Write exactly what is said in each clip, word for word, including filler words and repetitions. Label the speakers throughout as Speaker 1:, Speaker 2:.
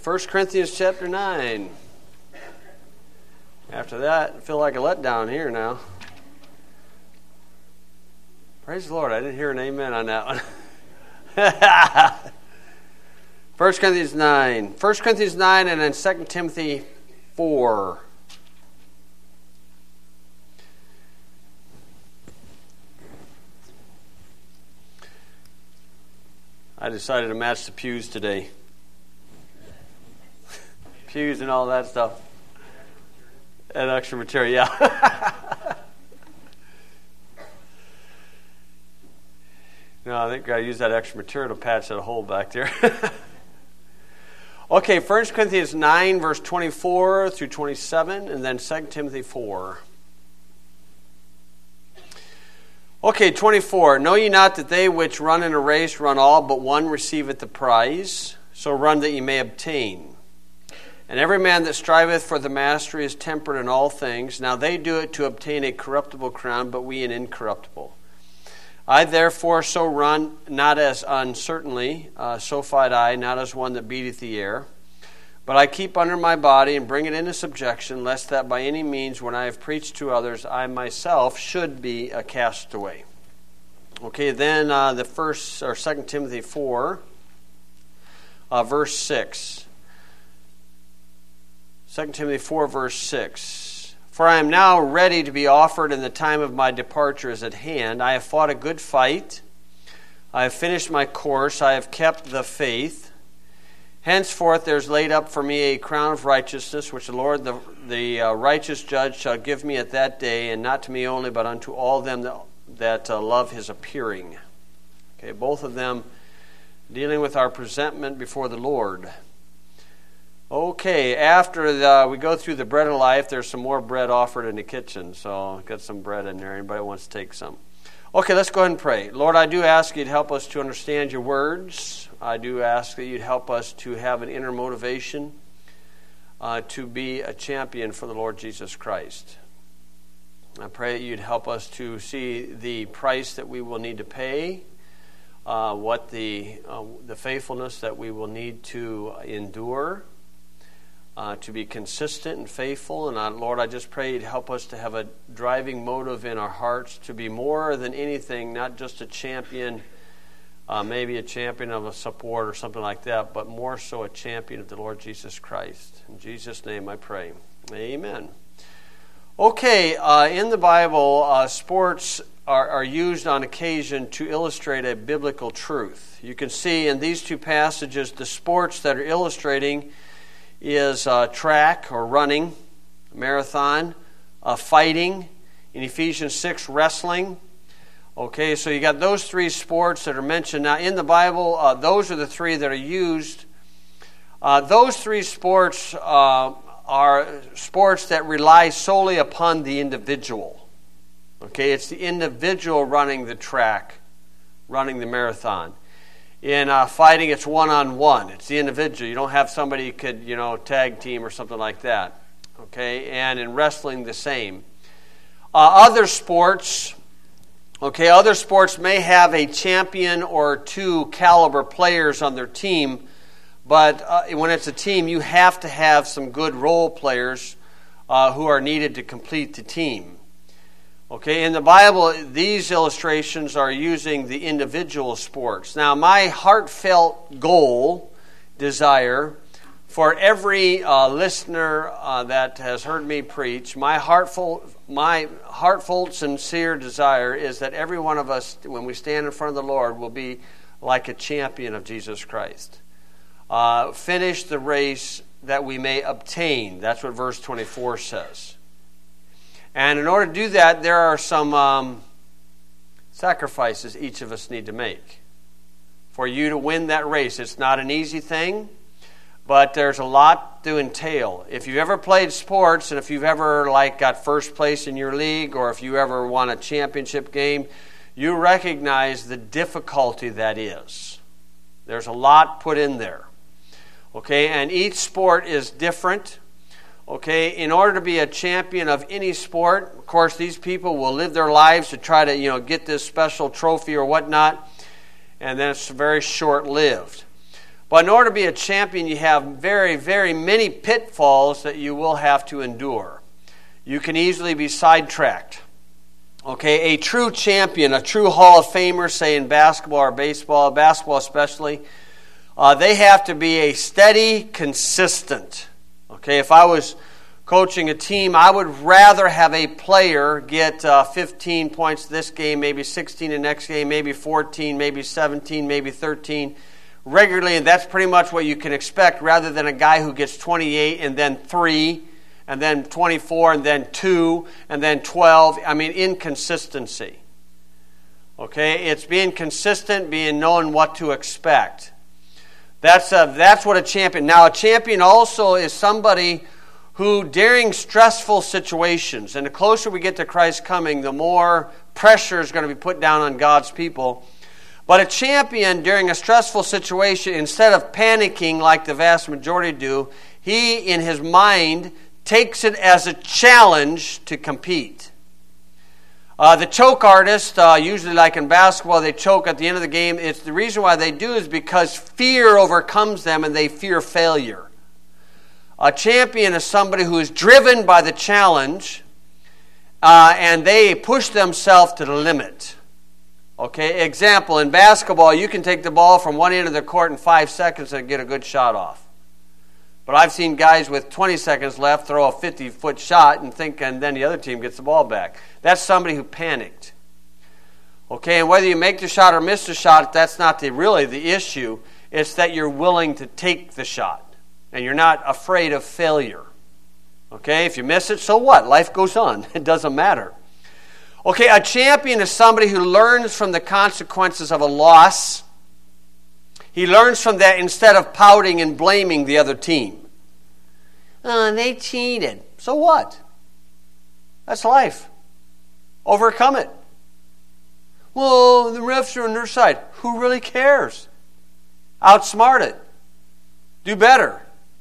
Speaker 1: First Corinthians chapter nine. After that, I feel like a letdown here now. Praise the Lord, I didn't hear an amen on that one. First Corinthians nine. First Corinthians nine and then Second Timothy four. I decided to match the pews today. Pews and all that stuff. And extra material, yeah. No, I think I used that extra material to patch that hole back there. Okay, First Corinthians nine, verse twenty-four through twenty-seven, and then Second Timothy four. Okay, twenty-four. Know ye not that they which run in a race run all, but one receiveth the prize? So run that ye may obtain. And every man that striveth for the mastery is temperate in all things. Now they do it to obtain a corruptible crown, but we an incorruptible. I therefore so run, not as uncertainly, uh, so fight I, not as one that beateth the air. But I keep under my body and bring it into subjection, lest that by any means, when I have preached to others, I myself should be a castaway. Okay, then uh, the first or Second Timothy four, uh, verse six. Second Timothy four, verse six. For I am now ready to be offered, and the time of my departure is at hand. I have fought a good fight. I have finished my course. I have kept the faith. Henceforth there is laid up for me a crown of righteousness, which the Lord, the, the uh, righteous judge, shall give me at that day, and not to me only, but unto all them that, that uh, love his appearing. Okay, both of them dealing with our presentment before the Lord. Okay, after the, we go through the bread of life, there's some more bread offered in the kitchen. So got some bread in there. Anybody wants to take some? Okay, let's go ahead and pray. Lord, I do ask you to help us to understand your words. I do ask that you'd help us to have an inner motivation uh, to be a champion for the Lord Jesus Christ. I pray that you'd help us to see the price that we will need to pay, uh, what the uh, the faithfulness that we will need to endure, Uh, to be consistent and faithful. And uh, Lord, I just pray you'd help us to have a driving motive in our hearts to be more than anything, not just a champion, uh, maybe a champion of a support or something like that, but more so a champion of the Lord Jesus Christ. In Jesus' name I pray. Amen. Okay, uh, in the Bible, uh, sports are, are used on occasion to illustrate a biblical truth. You can see in these two passages the sports that are illustrating is uh, track or running, marathon, uh, fighting, in Ephesians six, wrestling. Okay, so you got those three sports that are mentioned. Now in the Bible, uh, those are the three that are used. Uh, those three sports uh, are sports that rely solely upon the individual. Okay, it's the individual running the track, running the marathon. In uh, fighting, it's one-on-one. It's the individual. You don't have somebody you could, you know, tag team or something like that. Okay, and in wrestling, the same. Uh, other sports, okay, other sports may have a champion or two caliber players on their team, but uh, when it's a team, you have to have some good role players uh, who are needed to complete the team. Okay, in the Bible, these illustrations are using the individual sports. Now, my heartfelt goal, desire, for every uh, listener uh, that has heard me preach, my heartful, my heartfelt, sincere desire is that every one of us, when we stand in front of the Lord, will be like a champion of Jesus Christ. Uh, finish the race that we may obtain. That's what verse twenty-four says. And in order to do that, there are some um, sacrifices each of us need to make for you to win that race. It's not an easy thing, but there's a lot to entail. If you've ever played sports, and if you've ever like got first place in your league, or if you ever won a championship game, you recognize the difficulty that is. There's a lot put in there. Okay, and each sport is different. Okay, in order to be a champion of any sport, of course, these people will live their lives to try to, you know, get this special trophy or whatnot, and then it's very short-lived. But in order to be a champion, you have very, very many pitfalls that you will have to endure. You can easily be sidetracked. Okay, a true champion, a true Hall of Famer, say in basketball or baseball, basketball especially, uh, they have to be a steady, consistent. Okay, if I was coaching a team, I would rather have a player get uh, fifteen points this game, maybe sixteen the next game, maybe fourteen, maybe seventeen, maybe thirteen, regularly, and that's pretty much what you can expect, rather than a guy who gets twenty-eight and then three, and then twenty-four, and then two, and then twelve. I mean, inconsistency. Okay, it's being consistent, being knowing what to expect. That's a, that's what a champion. Now, a champion also is somebody who, during stressful situations, and the closer we get to Christ's coming, the more pressure is going to be put down on God's people. But a champion, during a stressful situation, instead of panicking like the vast majority do, he, in his mind, takes it as a challenge to compete. Uh, the choke artist, uh, usually like in basketball, they choke at the end of the game. It's the reason why they do is because fear overcomes them and they fear failure. A champion is somebody who is driven by the challenge uh, and they push themselves to the limit. Okay, example, in basketball, you can take the ball from one end of the court in five seconds and get a good shot off. But I've seen guys with twenty seconds left throw a fifty-foot shot and think, and then the other team gets the ball back. That's somebody who panicked. Okay, and whether you make the shot or miss the shot, that's not the, really the issue. It's that you're willing to take the shot, and you're not afraid of failure. Okay, if you miss it, so what? Life goes on. It doesn't matter. Okay, a champion is somebody who learns from the consequences of a loss. He learns from that instead of pouting and blaming the other team. Oh, they cheated. So what? That's life. Overcome it. Well, the refs are on their side. Who really cares? Outsmart it. Do better.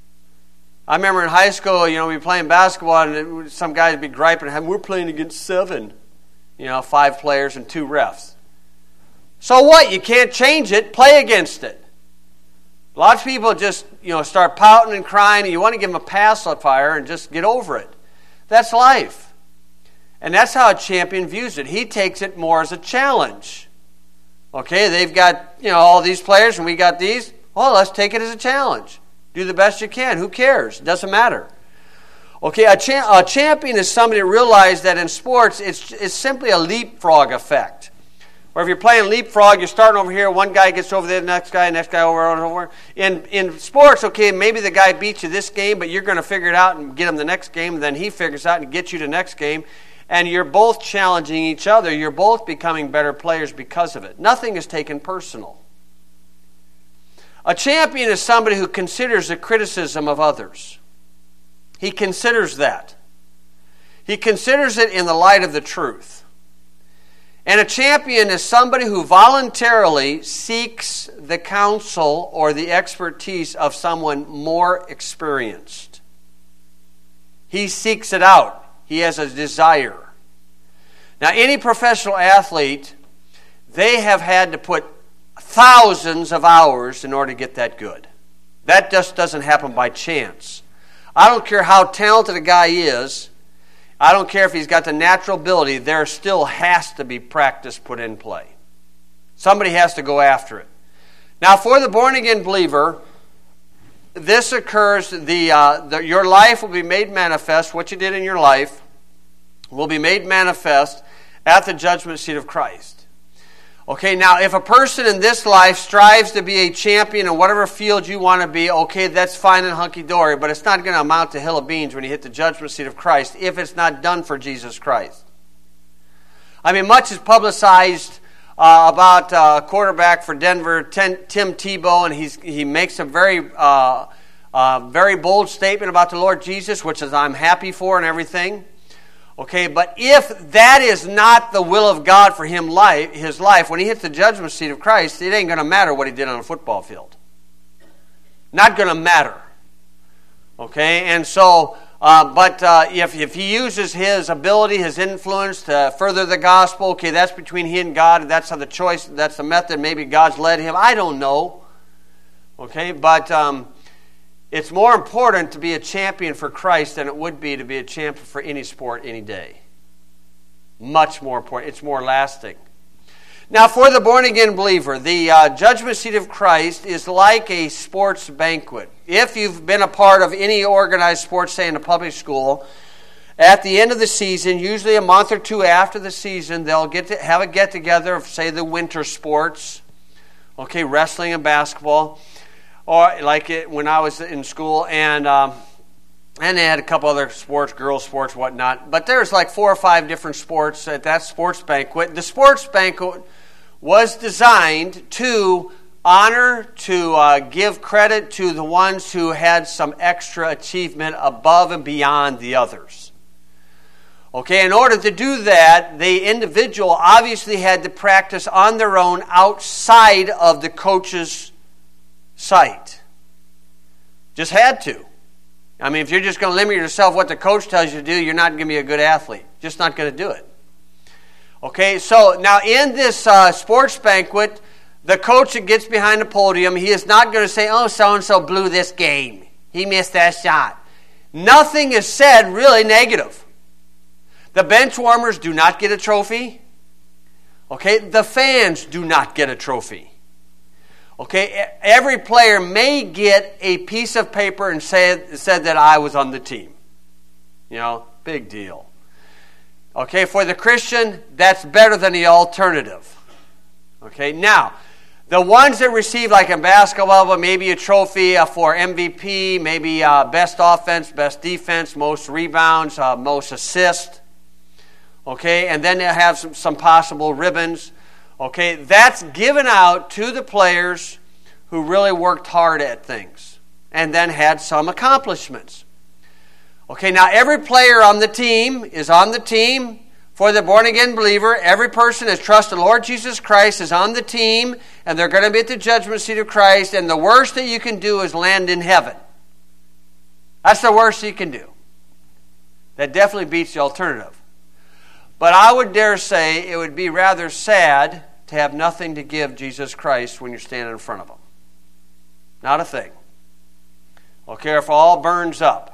Speaker 1: I remember in high school, you know, we'd be playing basketball and some guys would be griping, and we're playing against seven. You know, five players and two refs. So what? You can't change it. Play against it. Lots of people just, you know, start pouting and crying, and you want to give them a pacifier and just get over it. That's life. And that's how a champion views it. He takes it more as a challenge. Okay, they've got, you know, all these players and we got these. Well, let's take it as a challenge. Do the best you can. Who cares? It doesn't matter. Okay, a, cha- a champion is somebody that realizes that in sports, it's, it's simply a leapfrog effect. Or if you're playing leapfrog, you're starting over here, one guy gets over there, the next guy, next guy over and over. In in sports, okay, maybe the guy beats you this game, but you're going to figure it out and get him the next game, and then he figures out and gets you the next game, and you're both challenging each other. You're both becoming better players because of it. Nothing is taken personal. A champion is somebody who considers the criticism of others. He considers that. He considers it in the light of the truth. And a champion is somebody who voluntarily seeks the counsel or the expertise of someone more experienced. He seeks it out. He has a desire. Now, any professional athlete, they have had to put thousands of hours in order to get that good. That just doesn't happen by chance. I don't care how talented a guy is. I don't care if he's got the natural ability. There still has to be practice put in play. Somebody has to go after it. Now, for the born-again believer, this occurs, the, uh, the your life will be made manifest. What you did in your life will be made manifest at the judgment seat of Christ. Okay, now if a person in this life strives to be a champion in whatever field you want to be, okay, that's fine and hunky-dory, but it's not going to amount to hill of beans when you hit the judgment seat of Christ if it's not done for Jesus Christ. I mean, much is publicized uh, about uh, a quarterback for Denver, Tim Tebow, and he's, he makes a very, uh, uh, very bold statement about the Lord Jesus, which is I'm happy for and everything. Okay, but if that is not the will of God for him life, his life, when he hits the judgment seat of Christ, it ain't going to matter what he did on a football field. Not going to matter. Okay, and so, uh, but uh, if, if he uses his ability, his influence to further the gospel, okay, that's between he and God, and that's how the choice, that's the method, maybe God's led him, I don't know. Okay, but um, it's more important to be a champion for Christ than it would be to be a champion for any sport any day. Much more important. It's more lasting. Now, for the born-again believer, the uh, judgment seat of Christ is like a sports banquet. If you've been a part of any organized sports, say in a public school, at the end of the season, usually a month or two after the season, they'll get to have a get-together of, say, the winter sports, okay, wrestling and basketball, or like it when I was in school, and um, and they had a couple other sports, girls' sports, whatnot. But there's like four or five different sports at that sports banquet. The sports banquet was designed to honor, to uh, give credit to the ones who had some extra achievement above and beyond the others. Okay, in order to do that, the individual obviously had to practice on their own outside of the coach's sight. Just had to. I mean, if you're just going to limit yourself what the coach tells you to do, you're not going to be a good athlete. Just not going to do it. Okay, so now in this uh, sports banquet, the coach that gets behind the podium, he is not going to say, oh, so-and-so blew this game. He missed that shot. Nothing is said really negative. The bench warmers do not get a trophy. Okay, the fans do not get a trophy. Okay, every player may get a piece of paper and say said that I was on the team. You know, big deal. Okay, for the Christian, that's better than the alternative. Okay, now, the ones that receive, like in basketball, maybe a trophy for M V P, maybe uh, best offense, best defense, most rebounds, uh, most assists. Okay, and then they have some, some possible ribbons. Okay, that's given out to the players who really worked hard at things and then had some accomplishments. Okay, now every player on the team is on the team. For the born-again believer, every person has trusted the Lord Jesus Christ is on the team, and they're going to be at the judgment seat of Christ, and the worst that you can do is land in heaven. That's the worst you can do. That definitely beats the alternative. But I would dare say it would be rather sad to have nothing to give Jesus Christ when you're standing in front of Him. Not a thing. Okay, if all burns up.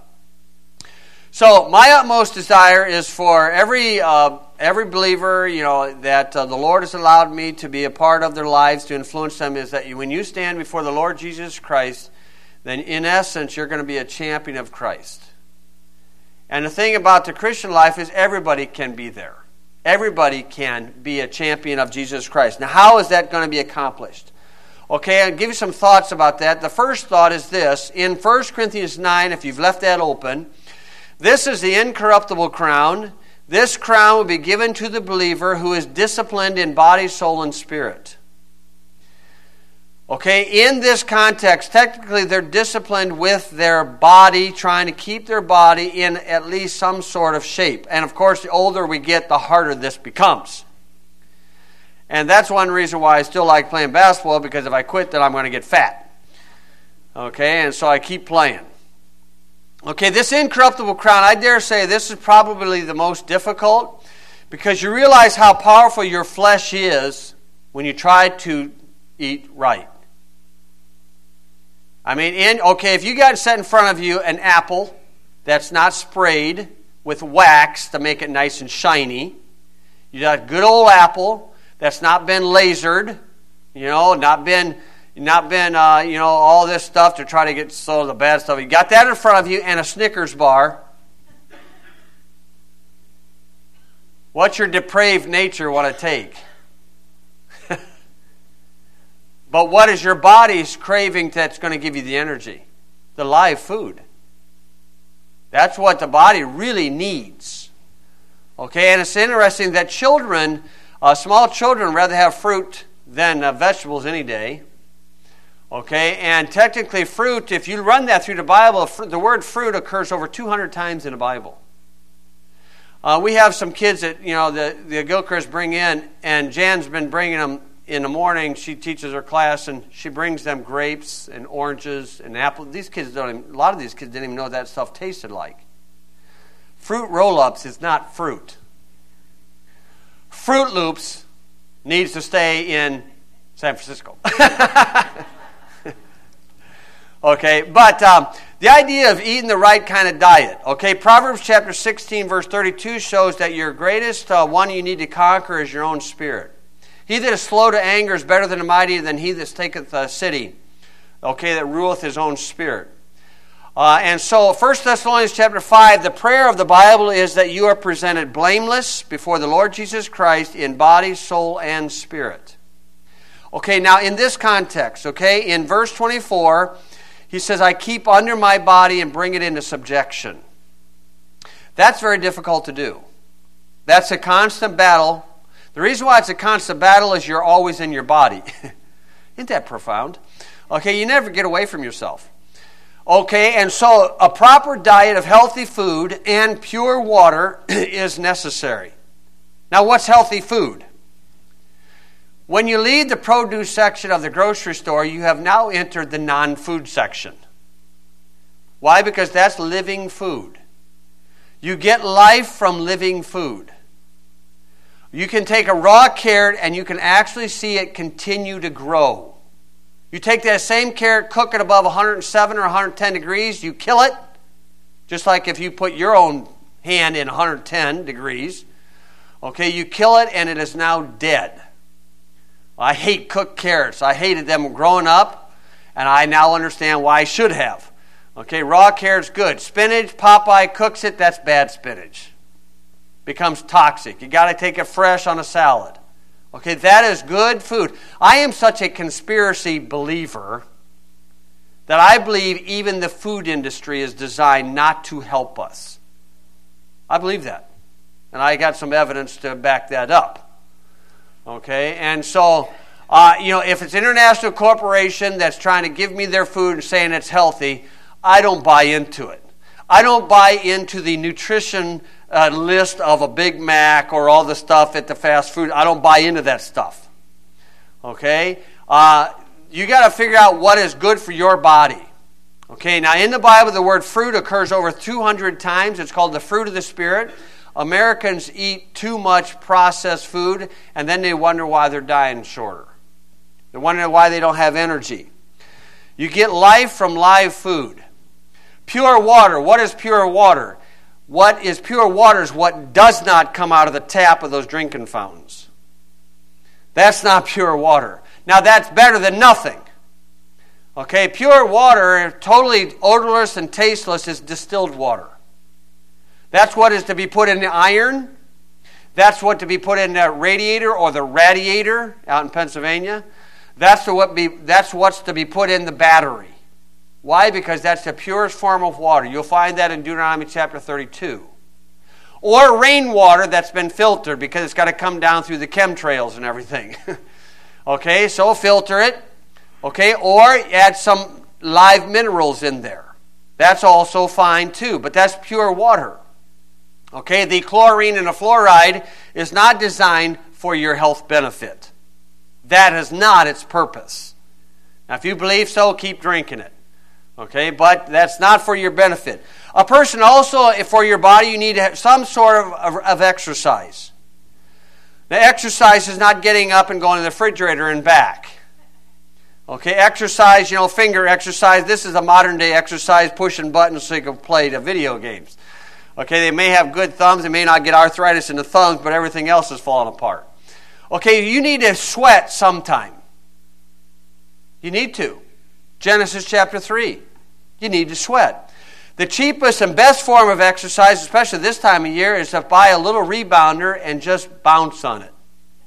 Speaker 1: So my utmost desire is for every uh, every believer, you know, that uh, the Lord has allowed me to be a part of their lives, to influence them, is that you, when you stand before the Lord Jesus Christ, then in essence you're going to be a champion of Christ. And the thing about the Christian life is everybody can be there. Everybody can be a champion of Jesus Christ. Now, how is that going to be accomplished? Okay, I'll give you some thoughts about that. The first thought is this. In First Corinthians nine, if you've left that open, this is the incorruptible crown. This crown will be given to the believer who is disciplined in body, soul, and spirit. Okay, in this context, technically they're disciplined with their body, trying to keep their body in at least some sort of shape. And of course, the older we get, the harder this becomes. And that's one reason why I still like playing basketball, because if I quit, then I'm going to get fat. Okay, and so I keep playing. Okay, this incorruptible crown, I dare say this is probably the most difficult, because you realize how powerful your flesh is when you try to eat right. I mean, in, okay, if you got set in front of you an apple that's not sprayed with wax to make it nice and shiny, you got a good old apple that's not been lasered, you know, not been... Not been, uh, you know, all this stuff to try to get some of the bad stuff. You got that in front of you and a Snickers bar. What's your depraved nature want to take? But what is your body's craving that's going to give you the energy? The live food. That's what the body really needs. Okay, and it's interesting that children, uh, small children, rather have fruit than uh, vegetables any day. Okay, and technically fruit, if you run that through the Bible, the word fruit occurs over two hundred times in the Bible. Uh, we have some kids that, you know, the, the Gilchrist bring in, and Jan's been bringing them in the morning. She teaches her class, and she brings them grapes and oranges and apples. These kids don't even, a lot of these kids didn't even know what that stuff tasted like. Fruit roll-ups is not fruit. Fruit Loops needs to stay in San Francisco. Okay, but um, the idea of eating the right kind of diet. Okay, Proverbs chapter sixteen, verse thirty-two shows that your greatest uh, one you need to conquer is your own spirit. He that is slow to anger is better than a mighty than he that taketh a city. Okay, that ruleth his own spirit. Uh, and so, First Thessalonians chapter five, the prayer of the Bible is that you are presented blameless before the Lord Jesus Christ in body, soul, and spirit. Okay, now in this context, okay, in verse twenty-four, he says, I keep under my body and bring it into subjection. That's very difficult to do. That's a constant battle. The reason why it's a constant battle is you're always in your body. Isn't that profound? Okay, you never get away from yourself. Okay, and so a proper diet of healthy food and pure water is necessary. Now, what's healthy food? When you leave the produce section of the grocery store, you have now entered the non-food section. Why? Because that's living food. You get life from living food. You can take a raw carrot and you can actually see it continue to grow. You take that same carrot, cook it above one hundred seven or one hundred ten degrees, you kill it, just like if you put your own hand in one hundred ten degrees. Okay, you kill it and it is now dead. I hate cooked carrots. I hated them growing up, and I now understand why I should have. Okay, raw carrots, good. Spinach, Popeye cooks it, that's bad spinach. Becomes toxic. You got to take it fresh on a salad. Okay, that is good food. I am such a conspiracy believer that I believe even the food industry is designed not to help us. I believe that. And I got some evidence to back that up. Okay, and so, uh, you know, if it's an international corporation that's trying to give me their food and saying it's healthy, I don't buy into it. I don't buy into the nutrition uh, list of a Big Mac or all the stuff at the fast food. I don't buy into that stuff. Okay, uh, you got to figure out what is good for your body. Okay, now in the Bible, the word fruit occurs over two hundred times. It's called the fruit of the Spirit. Americans eat too much processed food, and then they wonder why they're dying shorter. They wonder why they don't have energy. You get life from live food. Pure water. What is pure water? What is pure water is what does not come out of the tap of those drinking fountains. That's not pure water. Now that's better than nothing. Okay, pure water, totally odorless and tasteless, is distilled water. That's what is to be put in the iron. That's what to be put in the radiator or the radiator out in Pennsylvania. That's, the what be, that's what's to be put in the battery. Why? Because that's the purest form of water. You'll find that in Deuteronomy chapter thirty-two. Or rainwater that's been filtered because it's got to come down through the chemtrails and everything. Okay, so filter it. Okay, or add some live minerals in there. That's also fine too, but that's pure water. Okay, the chlorine and the fluoride is not designed for your health benefit. That is not its purpose. Now, if you believe so, keep drinking it. Okay, but that's not for your benefit. A person also, for your body, you need to have some sort of, of, of exercise. The exercise is not getting up and going to the refrigerator and back. Okay, exercise, you know, finger exercise. This is a modern day exercise, pushing buttons so you can play the video games. Okay, they may have good thumbs. They may not get arthritis in the thumbs, but everything else is falling apart. Okay, you need to sweat sometime. You need to. Genesis chapter three. You need to sweat. The cheapest and best form of exercise, especially this time of year, is to buy a little rebounder and just bounce on it.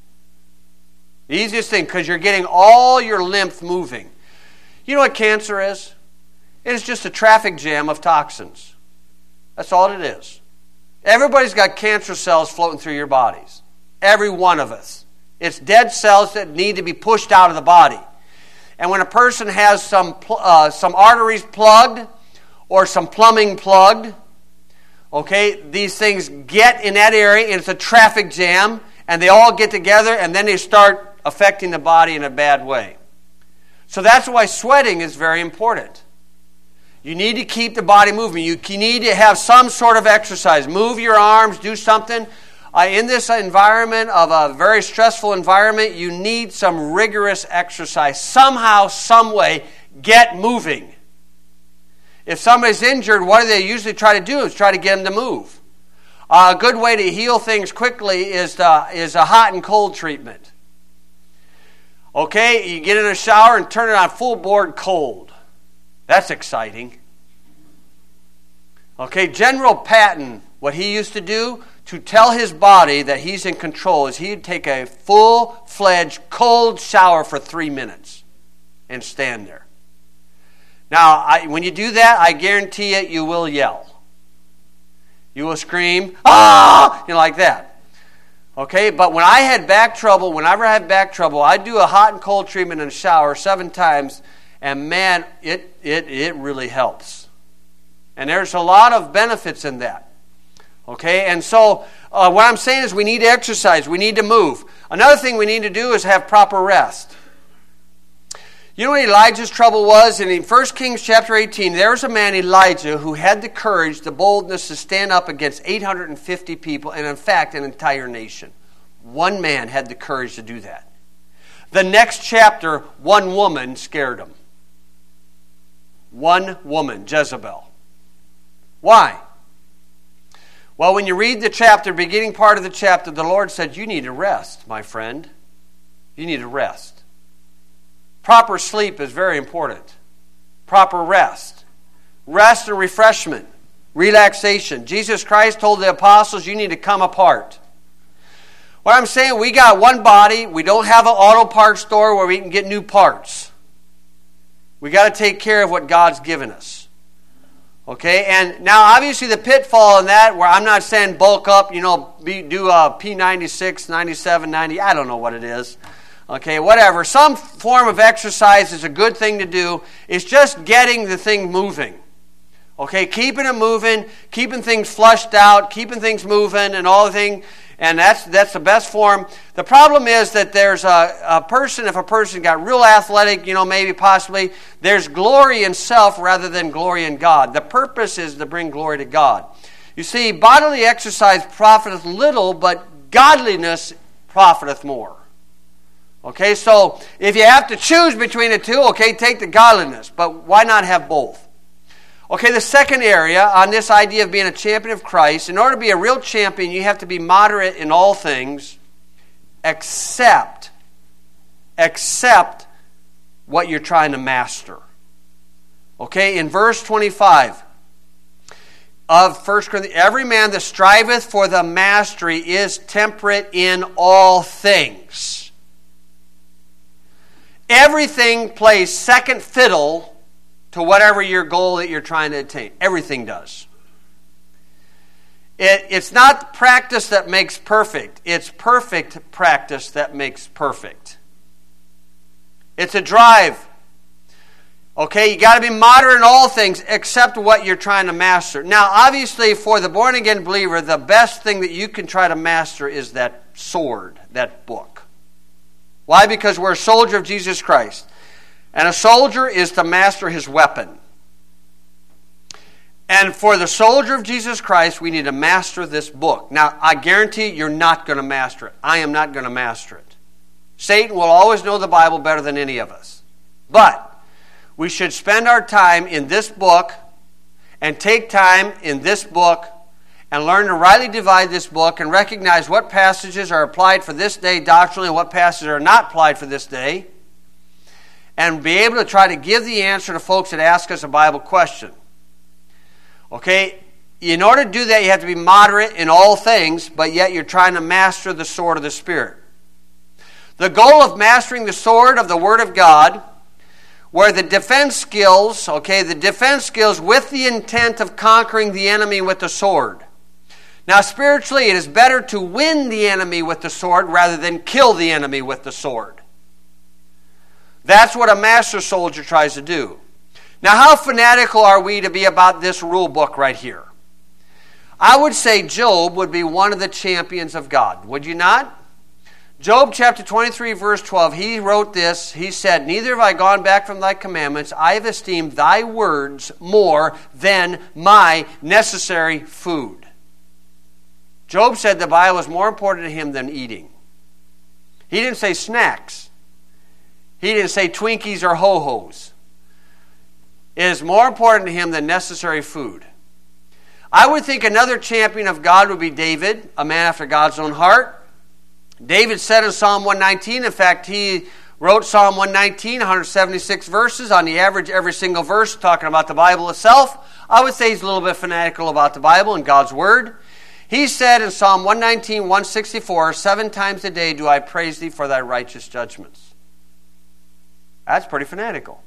Speaker 1: The easiest thing, because you're getting all your lymph moving. You know what cancer is? It is just a traffic jam of toxins. That's all it is. Everybody's got cancer cells floating through your bodies. Every one of us. It's dead cells that need to be pushed out of the body. And when a person has some uh, some arteries plugged or some plumbing plugged, okay, these things get in that area and it's a traffic jam and they all get together and then they start affecting the body in a bad way. So that's why sweating is very important. You need to keep the body moving. You need to have some sort of exercise. Move your arms, do something. Uh, in this environment of a very stressful environment, you need some rigorous exercise. Somehow, some way, get moving. If somebody's injured, what do they usually try to do is try to get them to move. Uh, a good way to heal things quickly is, to, is a hot and cold treatment. Okay, you get in a shower and turn it on full board cold. That's exciting. Okay, General Patton, what he used to do to tell his body that he's in control is he'd take a full-fledged cold shower for three minutes and stand there. Now, I, when you do that, I guarantee it, you will yell. You will scream, ah, you know, like that. Okay, but when I had back trouble, whenever I had back trouble, I'd do a hot and cold treatment in a shower seven times, and man, it it it really helps. And there's a lot of benefits in that. Okay, and so uh, what I'm saying is we need to exercise, we need to move. Another thing we need to do is have proper rest. You know what Elijah's trouble was? And in First Kings chapter eighteen, there was a man, Elijah, who had the courage, the boldness to stand up against eight hundred fifty people, and in fact, an entire nation. One man had the courage to do that. The next chapter, one woman scared him. One woman, Jezebel. Why? Well, when you read the chapter, beginning part of the chapter, the Lord said, you need to rest, my friend. You need to rest. Proper sleep is very important. Proper rest. Rest and refreshment. Relaxation. Jesus Christ told the apostles, you need to come apart. What I'm saying, we got one body. We don't have an auto parts store where we can get new parts. We got to take care of what God's given us. Okay, and now obviously the pitfall in that, where I'm not saying bulk up, you know, be, do a P ninety-six, ninety-seven, ninety, I don't know what it is. Okay, whatever. Some form of exercise is a good thing to do. It's just getting the thing moving. Okay, keeping it moving, keeping things flushed out, keeping things moving and all the thing. And that's that's the best form. The problem is that there's a, a person, if a person got real athletic, you know, maybe possibly, there's glory in self rather than glory in God. The purpose is to bring glory to God. You see, bodily exercise profiteth little, but godliness profiteth more. Okay, so if you have to choose between the two, okay, take the godliness. But why not have both? Okay, the second area on this idea of being a champion of Christ, in order to be a real champion, you have to be moderate in all things, except, except what you're trying to master. Okay, in verse twenty-five of First Corinthians, every man that striveth for the mastery is temperate in all things. Everything plays second fiddle to whatever your goal that you're trying to attain. Everything does. It, it's not practice that makes perfect. It's perfect practice that makes perfect. It's a drive. Okay, you got to be moderate in all things except what you're trying to master. Now, obviously, for the born-again believer, the best thing that you can try to master is that sword, that book. Why? Because we're a soldier of Jesus Christ. And a soldier is to master his weapon. And for the soldier of Jesus Christ, we need to master this book. Now, I guarantee you're not going to master it. I am not going to master it. Satan will always know the Bible better than any of us. But we should spend our time in this book and take time in this book and learn to rightly divide this book and recognize what passages are applied for this day doctrinally and what passages are not applied for this day, and be able to try to give the answer to folks that ask us a Bible question. Okay, in order to do that, you have to be moderate in all things, but yet you're trying to master the sword of the Spirit. The goal of mastering the sword of the Word of God, where the defense skills, okay, the defense skills with the intent of conquering the enemy with the sword. Now, spiritually, it is better to win the enemy with the sword rather than kill the enemy with the sword. That's what a master soldier tries to do. Now, how fanatical are we to be about this rule book right here? I would say Job would be one of the champions of God. Would you not? Job chapter twenty-three, verse twelve, he wrote this. He said, "Neither have I gone back from thy commandments. I have esteemed thy words more than my necessary food." Job said the Bible was more important to him than eating. He didn't say snacks. He didn't say Twinkies or Ho-Hos. is more important to him than necessary food. I would think another champion of God would be David, a man after God's own heart. David said in Psalm one nineteen, in fact, he wrote Psalm one nineteen, one hundred seventy-six verses, on the average every single verse talking about the Bible itself. I would say he's a little bit fanatical about the Bible and God's Word. He said in Psalm one nineteen, one sixty-four, seven times a day do I praise thee for thy righteous judgments. That's pretty fanatical.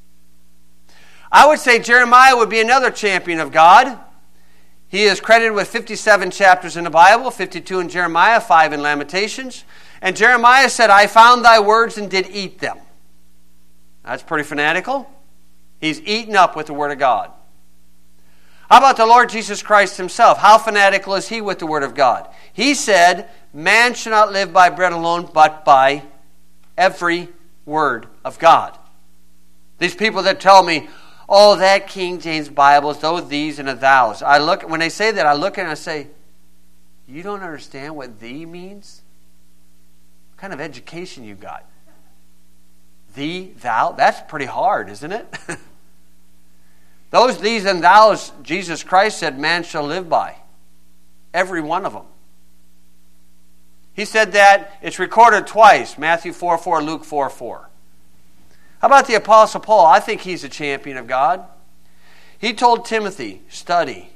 Speaker 1: I would say Jeremiah would be another champion of God. He is credited with fifty-seven chapters in the Bible, fifty-two in Jeremiah, five in Lamentations. And Jeremiah said, I found thy words and did eat them. That's pretty fanatical. He's eaten up with the Word of God. How about the Lord Jesus Christ himself? How fanatical is he with the Word of God? He said, man shall not live by bread alone, but by every word of God. These people that tell me, oh, that King James Bible is those, these, and a thous. I look, when they say that, I look at it and I say, you don't understand what thee means? What kind of education you got? Thee, thou? That's pretty hard, isn't it? Those, these, and thous, Jesus Christ said, man shall live by. Every one of them. He said that, it's recorded twice, Matthew four four, Luke four four. How about the Apostle Paul? I think he's a champion of God. He told Timothy, study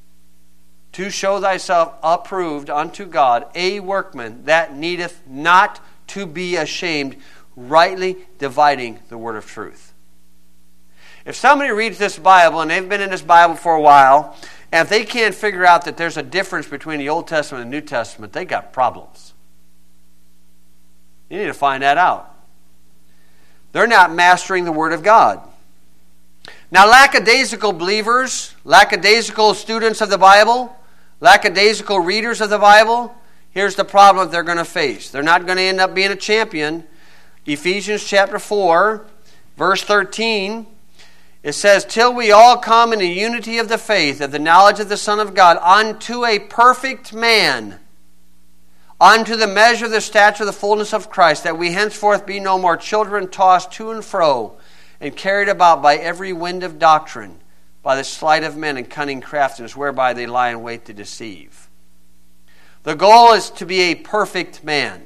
Speaker 1: to show thyself approved unto God, a workman that needeth not to be ashamed, rightly dividing the word of truth. If somebody reads this Bible, and they've been in this Bible for a while, and if they can't figure out that there's a difference between the Old Testament and the New Testament, they got problems. You need to find that out. They're not mastering the Word of God. Now, lackadaisical believers, lackadaisical students of the Bible, lackadaisical readers of the Bible, here's the problem that they're going to face. They're not going to end up being a champion. Ephesians chapter four, verse thirteen, it says, till we all come in the unity of the faith, of the knowledge of the Son of God, unto a perfect man, unto the measure of the stature of the fullness of Christ, that we henceforth be no more children tossed to and fro, and carried about by every wind of doctrine, by the sleight of men and cunning craftiness, whereby they lie in wait to deceive. The goal is to be a perfect man.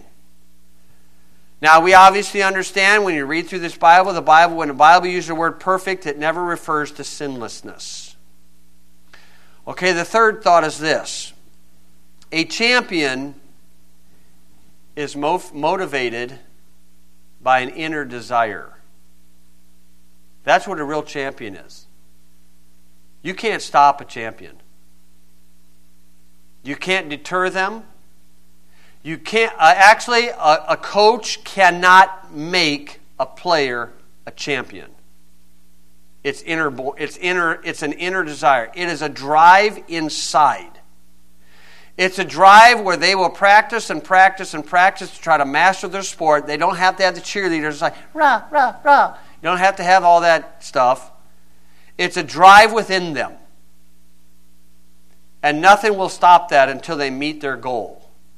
Speaker 1: Now, we obviously understand when you read through this Bible, the Bible, when the Bible uses the word perfect, it never refers to sinlessness. Okay, the third thought is this. A champion is mo- motivated by an inner desire. That's what a real champion is. You can't stop a champion. You can't deter them. You can't, uh, actually, a, a coach cannot make a player a champion. It's inner, it's inner, it's an inner desire. It is a drive inside. It's a drive where they will practice and practice and practice to try to master their sport. They don't have to have the cheerleaders like, rah, rah, rah. You don't have to have all that stuff. It's a drive within them. And nothing will stop that until they meet their goal.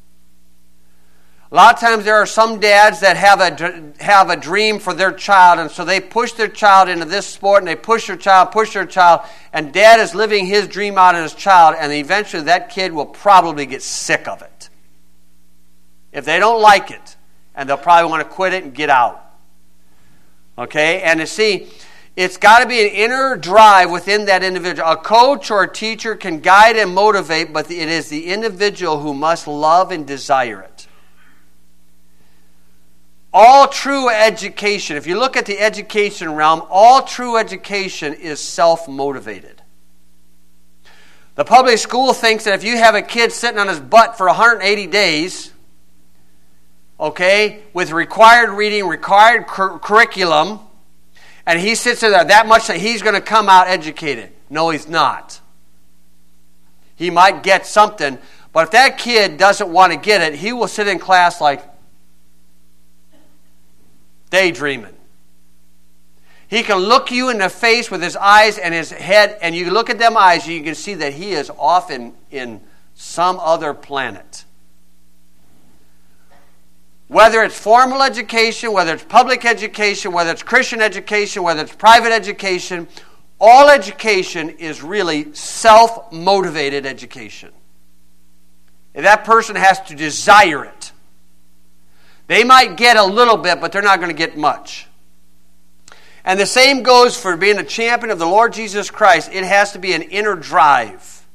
Speaker 1: A lot of times there are some dads that have a, have a dream for their child, and so they push their child into this sport, and they push their child, push their child, and dad is living his dream out in his child, and eventually that kid will probably get sick of it. If they don't like it, and they'll probably want to quit it and get out. Okay? And you see, it's got to be an inner drive within that individual. A coach or a teacher can guide and motivate, but it is the individual who must love and desire it. All true education, if you look at the education realm, all true education is self-motivated. The public school thinks that if you have a kid sitting on his butt for one hundred eighty days, okay, with required reading, required cur- curriculum, and he sits there that much that he's going to come out educated. No, he's not. He might get something, but if that kid doesn't want to get it, he will sit in class like daydreaming. He can look you in the face with his eyes and his head, and you look at them eyes and you can see that he is off in, in some other planet. Whether it's formal education, whether it's public education, whether it's Christian education, whether it's private education, all education is really self-motivated education. And that person has to desire it. They might get a little bit, but they're not going to get much. And the same goes for being a champion of the Lord Jesus Christ. It has to be an inner drive.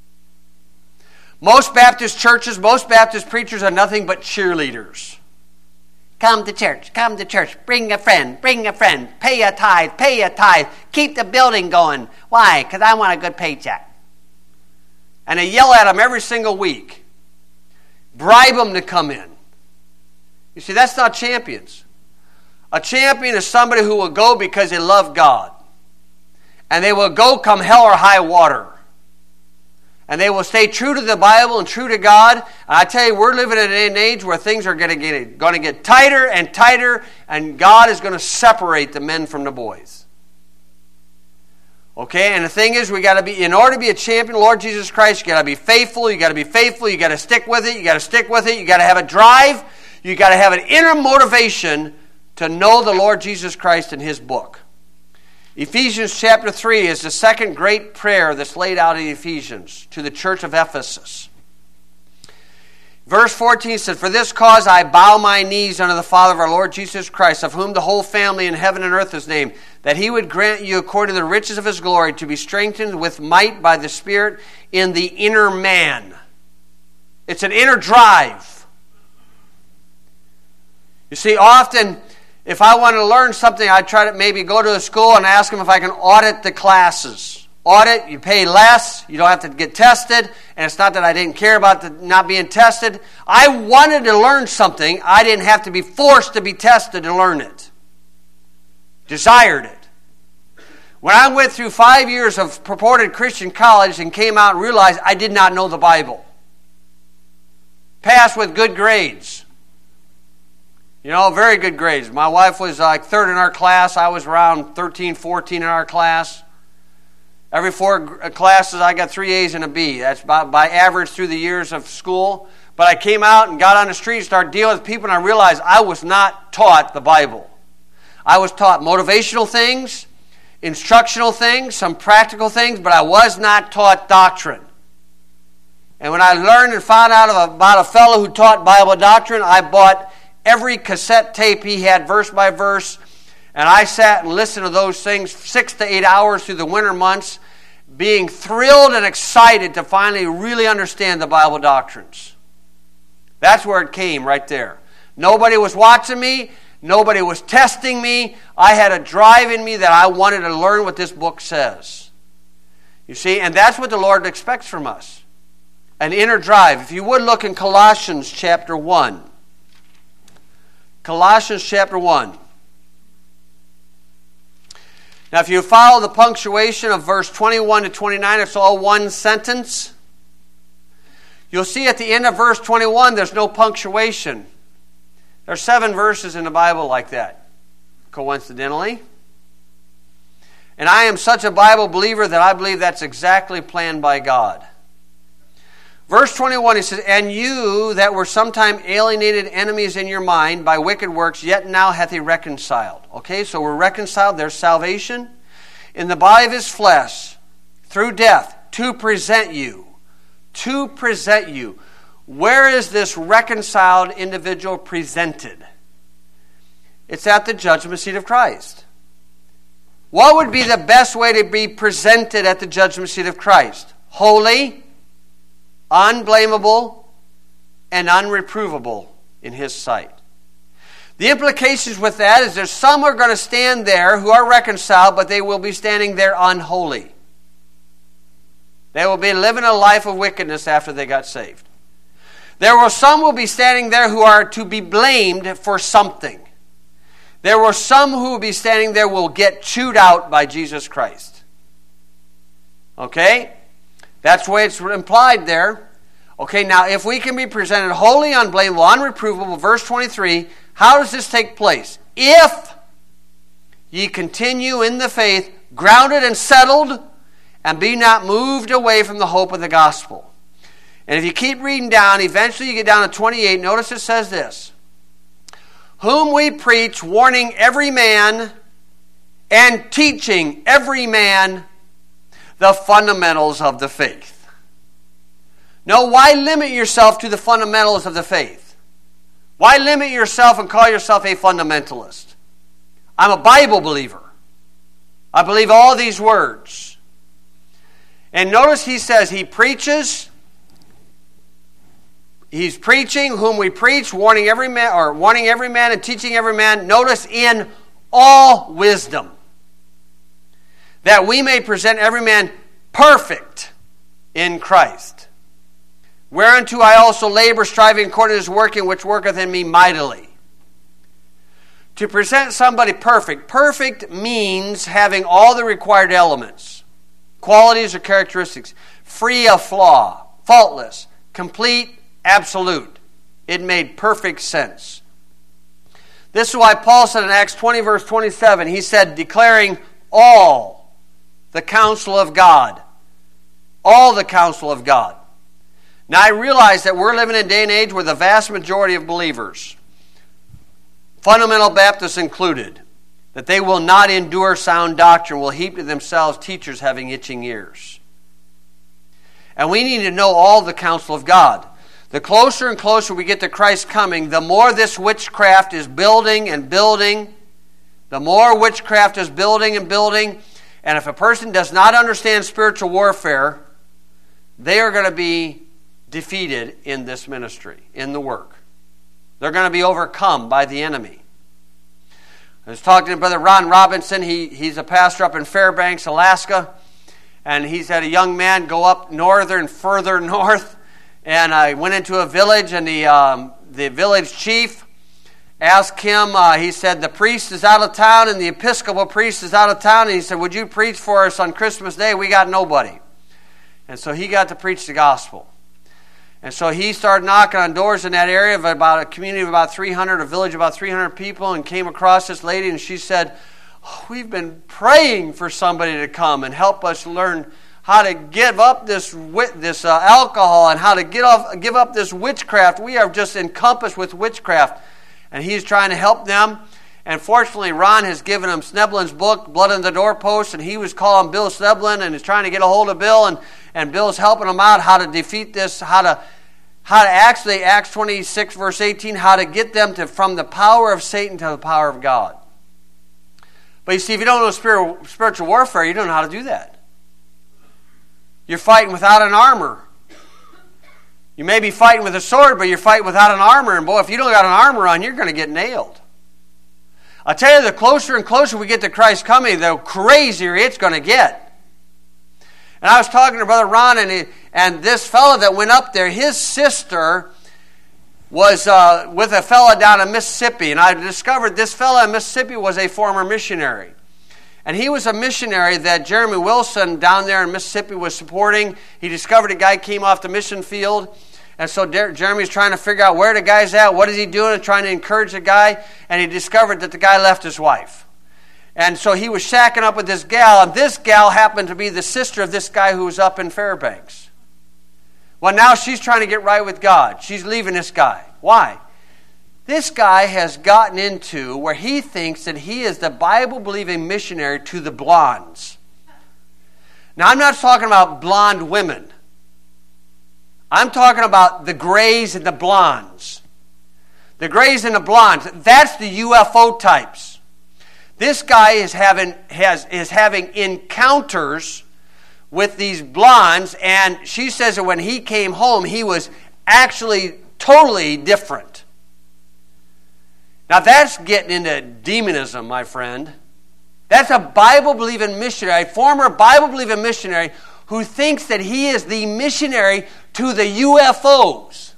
Speaker 1: Most Baptist churches, most Baptist preachers are nothing but cheerleaders. Come to church, come to church, bring a friend, bring a friend, pay a tithe, pay a tithe, keep the building going. Why? Because I want a good paycheck. And they yell at them every single week. Bribe them to come in. You see, that's not champions. A champion is somebody who will go because they love God. And they will go come hell or high water. And they will stay true to the Bible and true to God. And I tell you, we're living in an age where things are going to get, going to get tighter and tighter, and God is going to separate the men from the boys. Okay, and the thing is, we got to be, in order to be a champion of Lord Jesus Christ, you got to be faithful, you got to be faithful, you got to stick with it, you got to stick with it, you got to have a drive, you got to have an inner motivation to know the Lord Jesus Christ and His book. Ephesians chapter three is the second great prayer that's laid out in Ephesians to the church of Ephesus. Verse fourteen says, "For this cause I bow my knees unto the Father of our Lord Jesus Christ, of whom the whole family in heaven and earth is named, that He would grant you according to the riches of His glory to be strengthened with might by the Spirit in the inner man." It's an inner drive. You see, often, if I want to learn something, I try to maybe go to a school and ask them if I can audit the classes. Audit, you pay less, you don't have to get tested, and it's not that I didn't care about the not being tested. I wanted to learn something. I didn't have to be forced to be tested to learn it. Desired it. When I went through five years of purported Christian college and came out and realized I did not know the Bible. Passed with good grades. You know, very good grades. My wife was like third in our class. I was around thirteen, fourteen in our class. Every four classes, I got three A's and a B. That's by, by average through the years of school. But I came out and got on the street and started dealing with people, and I realized I was not taught the Bible. I was taught motivational things, instructional things, some practical things, but I was not taught doctrine. And when I learned and found out about a fellow who taught Bible doctrine, I bought every cassette tape he had, verse by verse, and I sat and listened to those things six to eight hours through the winter months, being thrilled and excited to finally really understand the Bible doctrines. That's where it came, right there. Nobody was watching me. Nobody was testing me. I had a drive in me that I wanted to learn what this book says. You see, and that's what the Lord expects from us. An inner drive. If you would look in Colossians chapter one. Colossians chapter one. Now, if you follow the punctuation of verse twenty-one to twenty-nine, it's all one sentence. You'll see at the end of verse twenty-one, there's no punctuation. There are seven verses in the Bible like that, coincidentally. And I am such a Bible believer that I believe that's exactly planned by God. Verse twenty-one, he says, "And you that were sometime alienated enemies in your mind by wicked works, yet now hath He reconciled." Okay, so we're reconciled. There's salvation. "In the body of His flesh, through death, to present you." To present you. Where is this reconciled individual presented? It's at the judgment seat of Christ. What would be the best way to be presented at the judgment seat of Christ? Holy, unblameable, and unreprovable in His sight. The implications with that is there's some who are going to stand there who are reconciled, but they will be standing there unholy. They will be living a life of wickedness after they got saved. There will some will be standing there who are to be blamed for something. There were some who will be standing there who will get chewed out by Jesus Christ. Okay? That's the way it's implied there. Okay, now if we can be presented holy, unblameable, unreprovable, verse twenty-three, how does this take place? "If ye continue in the faith, grounded and settled, and be not moved away from the hope of the gospel." And if you keep reading down, eventually you get down to twenty-eight, notice it says this. "Whom we preach, warning every man and teaching every man the fundamentals of the faith. No, why limit yourself to the fundamentals of the faith? Why limit yourself and call yourself a fundamentalist? I'm a Bible believer. I believe all these words. And notice he says he preaches. He's preaching whom we preach, warning every man, or warning every man and teaching every man. Notice in all wisdom, that we may present every man perfect in Christ. Whereunto I also labor, striving according to his working, which worketh in me mightily. To present somebody perfect. Perfect means having all the required elements, qualities or characteristics, free of flaw, faultless, complete, absolute. It made perfect sense. This is why Paul said in Acts twenty, verse twenty-seven, he said, declaring all the counsel of God. All the counsel of God. Now I realize that we're living in a day and age where the vast majority of believers, fundamental Baptists included, that they will not endure sound doctrine, will heap to themselves teachers having itching ears. And we need to know all the counsel of God. The closer and closer we get to Christ's coming, the more this witchcraft is building and building. The more witchcraft is building and building. And if a person does not understand spiritual warfare, they are going to be defeated in this ministry, in the work. They're going to be overcome by the enemy. I was talking to Brother Ron Robinson. He, he's a pastor up in Fairbanks, Alaska. And he's had a young man go up northern, further north. And I went into a village, and the um, the village chief asked him, uh, he said, the priest is out of town, and the Episcopal priest is out of town. And he said, would you preach for us on Christmas Day? We got nobody. And so he got to preach the gospel. And so he started knocking on doors in that area of about a community of about three hundred, a village of about three hundred people, and came across this lady, and she said, oh, we've been praying for somebody to come and help us learn how to give up this this uh, alcohol and how to get off, give up this witchcraft. We are just encompassed with witchcraft. And he's trying to help them. And fortunately, Ron has given him Sneblin's book, Blood on the Doorpost, and he was calling Bill Sneblin and is trying to get a hold of Bill, and, and Bill's helping him out how to defeat this, how to how to actually, Acts twenty-six, verse eighteen, how to get them to from the power of Satan to the power of God. But you see, if you don't know spiritual, spiritual warfare, you don't know how to do that. You're fighting without an armor. You may be fighting with a sword, but you're fighting without an armor. And boy, if you don't got an armor on, you're going to get nailed. I tell you, the closer and closer we get to Christ's coming, the crazier it's going to get. And I was talking to Brother Ron, and, he, and this fellow that went up there, his sister was uh, with a fellow down in Mississippi. And I discovered this fellow in Mississippi was a former missionary. And he was a missionary that Jeremy Wilson down there in Mississippi was supporting. He discovered a guy came off the mission field. And so Jeremy's trying to figure out where the guy's at, what is he doing, and trying to encourage the guy. And he discovered that the guy left his wife. And so he was shacking up with this gal, and this gal happened to be the sister of this guy who was up in Fairbanks. Well, now she's trying to get right with God. She's leaving this guy. Why? This guy has gotten into where he thinks that he is the Bible-believing missionary to the blondes. Now, I'm not talking about blonde women. I'm talking about the grays and the blondes. The grays and the blondes. That's the U F O types. This guy is having has is having encounters with these blondes, and she says that when he came home, he was actually totally different. Now that's getting into demonism, my friend. That's a Bible-believing missionary, former Bible-believing missionary, who thinks that he is the missionary to the U F Os.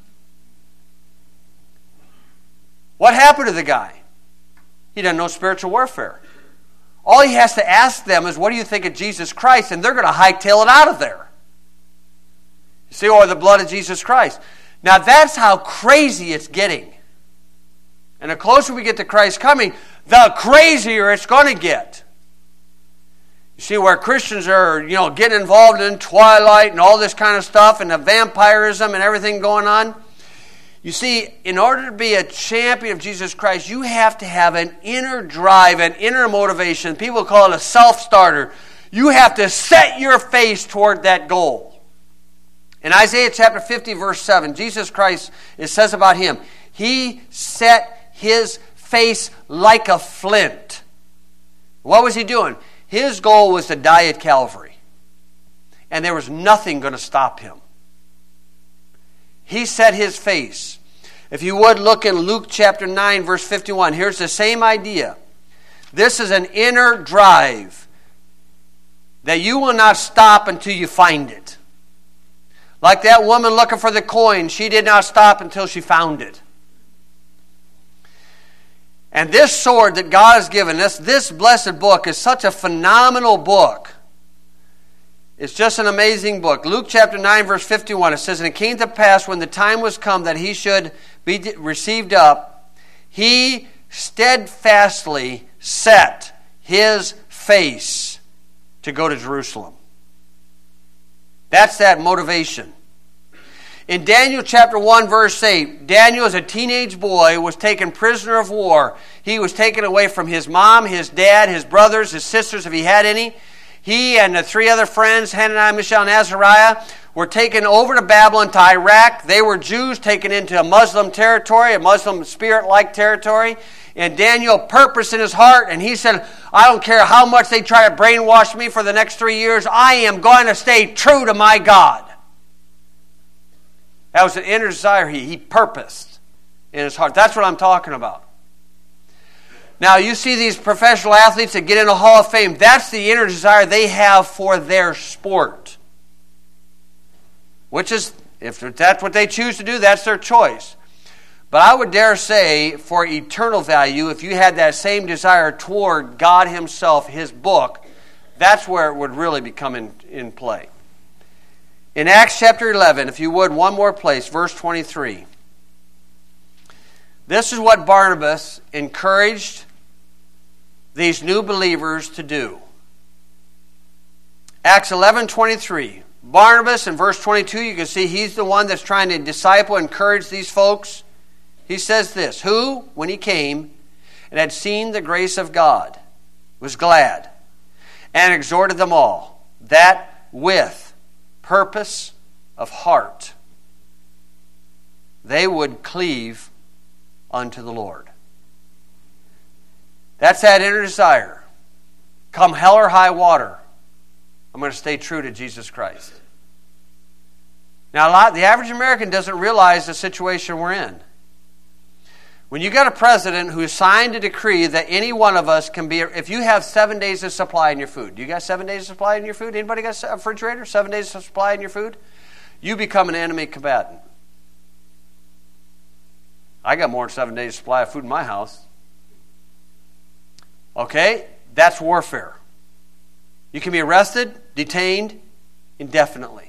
Speaker 1: What happened to the guy? He doesn't know spiritual warfare. All he has to ask them is, what do you think of Jesus Christ? And they're going to hightail it out of there. You see, or the blood of Jesus Christ. Now that's how crazy it's getting. And the closer we get to Christ's coming, the crazier it's going to get. You see, where Christians are, you know, getting involved in Twilight and all this kind of stuff and the vampirism and everything going on. You see, in order to be a champion of Jesus Christ, you have to have an inner drive, an inner motivation. People call it a self-starter. You have to set your face toward that goal. In Isaiah chapter fifty, verse seven, Jesus Christ, it says about him, he set his face like a flint. What was he doing? His goal was to die at Calvary. And there was nothing going to stop him. He set his face. If you would look in Luke chapter nine, verse fifty-one, here's the same idea. This is an inner drive that you will not stop until you find it. Like that woman looking for the coin, she did not stop until she found it. And this sword that God has given us, this blessed book, is such a phenomenal book. It's just an amazing book. Luke chapter nine, verse fifty-one, it says, "And it came to pass when the time was come that he should be received up, he steadfastly set his face to go to Jerusalem." That's that motivation. In Daniel chapter one, verse eight, Daniel as a teenage boy was taken prisoner of war. He was taken away from his mom, his dad, his brothers, his sisters, if he had any. He and the three other friends, Hananiah, Mishael, and Azariah, were taken over to Babylon, to Iraq. They were Jews taken into a Muslim territory, a Muslim spirit-like territory. And Daniel purposed in his heart, and he said, I don't care how much they try to brainwash me for the next three years, I am going to stay true to my God. That was an inner desire he, he purposed in his heart. That's what I'm talking about. Now, you see these professional athletes that get in the Hall of Fame. That's the inner desire they have for their sport. Which is, if that's what they choose to do, that's their choice. But I would dare say, for eternal value, if you had that same desire toward God himself, his book, that's where it would really become in, in play. In Acts chapter eleven, if you would, one more place, verse twenty-three. This is what Barnabas encouraged these new believers to do. Acts eleven twenty-three. Barnabas, in verse twenty-two, you can see he's the one that's trying to disciple, encourage these folks. He says this, who, when he came and had seen the grace of God, was glad and exhorted them all, that with purpose of heart they would cleave unto the Lord. That's that inner desire. Come hell or high water, I'm going to stay true to Jesus Christ. Now, a lot, the average American doesn't realize the situation we're in. When you got a president who signed a decree that any one of us can be, if you have seven days of supply in your food, do you got seven days of supply in your food? Anybody got a refrigerator? Seven days of supply in your food? You become an enemy combatant. I got more than seven days of supply of food in my house. Okay? That's warfare. You can be arrested, detained, indefinitely.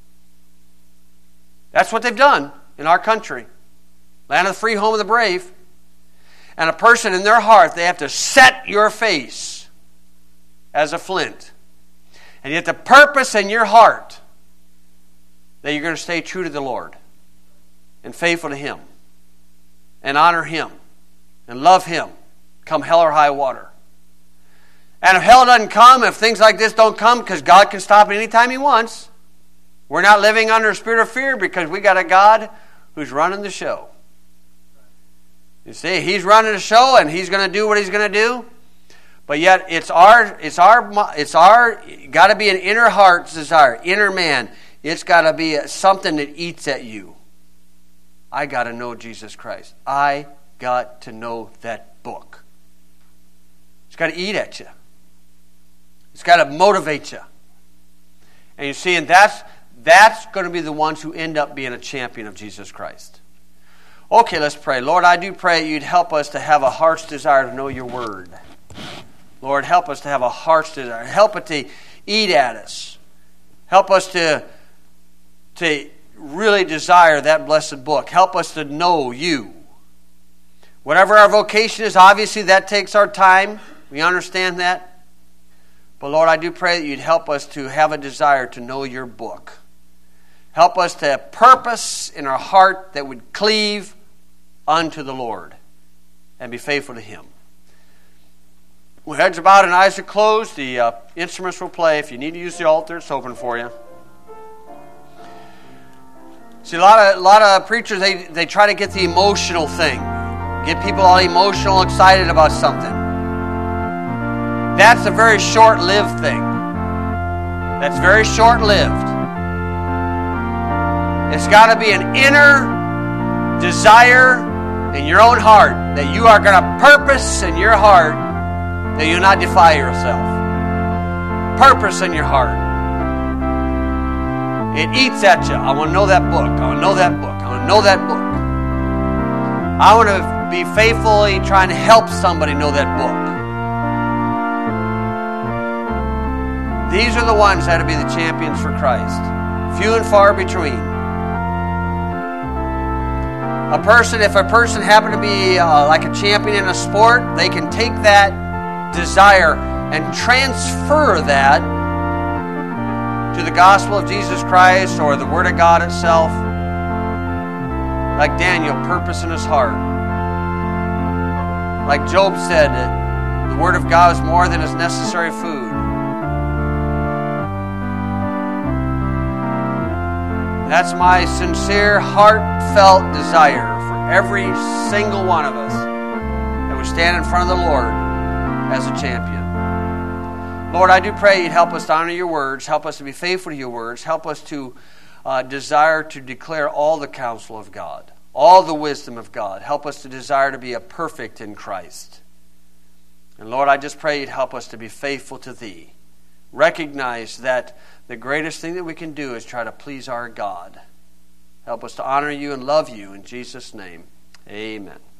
Speaker 1: That's what they've done in our country. Land of the free, home of the brave. And a person in their heart, they have to set your face as a flint. And you have to purpose in your heart that you're going to stay true to the Lord and faithful to him and honor him and love him come hell or high water. And if hell doesn't come, if things like this don't come, because God can stop it anytime he wants, we're not living under a spirit of fear because we got a God who's running the show. You see, he's running the show and he's going to do what he's going to do. But yet it's our, it's our, it's our, got to be an inner heart's desire, inner man. It's got to be something that eats at you. I got to know Jesus Christ. I got to know that book. It's got to eat at you. It's got to motivate you. And you see, and that's, that's going to be the ones who end up being a champion of Jesus Christ. Okay, let's pray. Lord, I do pray you'd help us to have a heart's desire to know your word. Lord, help us to have a heart's desire. Help it to eat at us. Help us to, to really desire that blessed book. Help us to know you. Whatever our vocation is, obviously that takes our time. We understand that. But Lord, I do pray that you'd help us to have a desire to know your book. Help us to have purpose in our heart that would cleave unto the Lord and be faithful to Him. With heads are bowed and eyes are closed, the uh, instruments will play. If you need to use the altar, it's open for you. See, a lot of a lot of preachers, they, they try to get the emotional thing. Get people all emotional, excited about something. That's a very short-lived thing. That's very short-lived. It's got to be an inner desire in your own heart that you are going to purpose in your heart that you'll not defy yourself. Purpose in your heart. It eats at you. I want to know that book. I want to know that book. I want to know that book. I want to be faithfully trying to help somebody know that book. These are the ones that will be the champions for Christ. Few and far between. A person, if a person happened to be uh, like a champion in a sport, they can take that desire and transfer that to the gospel of Jesus Christ or the Word of God itself. Like Daniel, purpose in his heart. Like Job said, that the Word of God is more than his necessary food. That's my sincere, heartfelt desire for every single one of us that would stand in front of the Lord as a champion. Lord, I do pray You'd help us to honor Your words, help us to be faithful to Your words, help us to uh, desire to declare all the counsel of God, all the wisdom of God. Help us to desire to be a perfect in Christ. And Lord, I just pray You'd help us to be faithful to Thee. Recognize that the greatest thing that we can do is try to please our God. Help us to honor You and love You in Jesus' name. Amen.